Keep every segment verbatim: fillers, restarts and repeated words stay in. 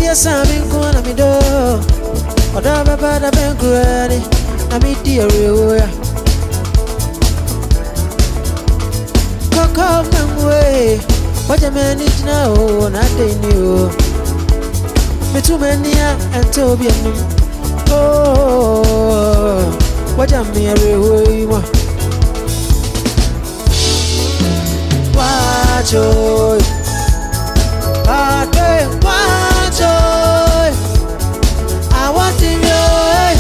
yes, I'm in corner me do. But I'm about a bank ready. I'm in dear real. Cock way. What a man is now, not they knew. Me too many and Toby. Oh, what a merry way. Watch joy. I can't watch joy. I want him joy.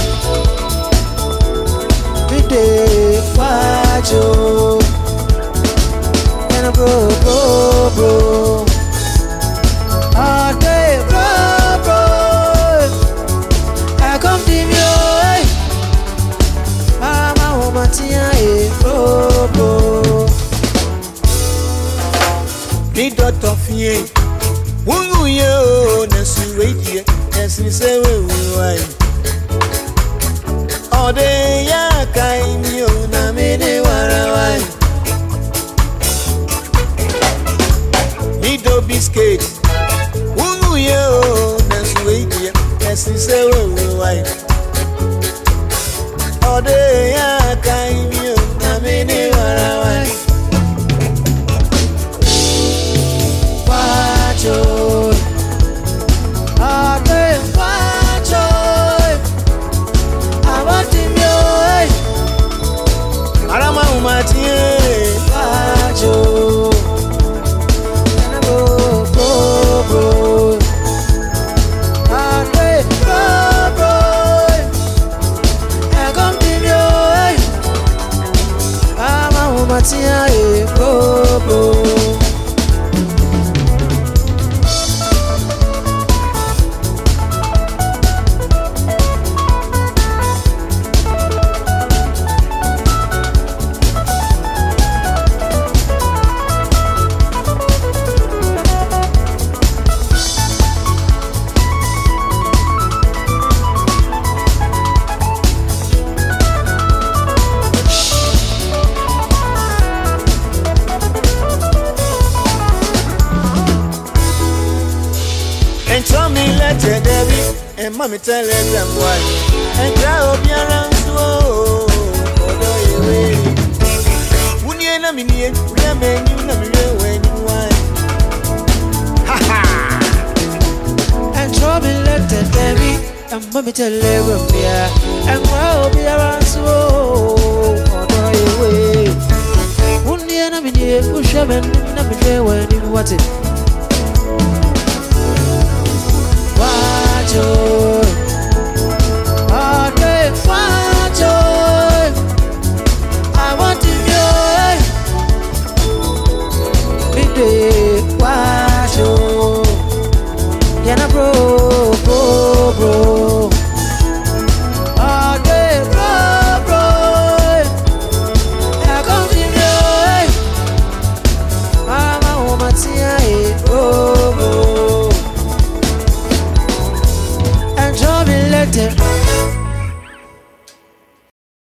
Me day watch joy. And I bro bro bro. I can't bro bro. I come to him joy. I'm a woman tia bro bro. Me dot of ye. Woo yo, Nessu radio, Nessu say why. All day ya kind you na me de warawai. Me do biscuit. Woo yo, Nessu radio, Nessu say why. All day ya kind you na me de warawai. Joy, I can't watch joy. I want him joy. I don't know my team. Watch joy. And I go, go, go. I can't go, go. I come to joy. I'm a woman, team. Go, go. And mommy tell them why. And try to be around so. Oh, no, when you're not in here, remember you never when you want. Ha ha. And trouble let the Debbie. And mommy tell them, yeah. And I'll be around so.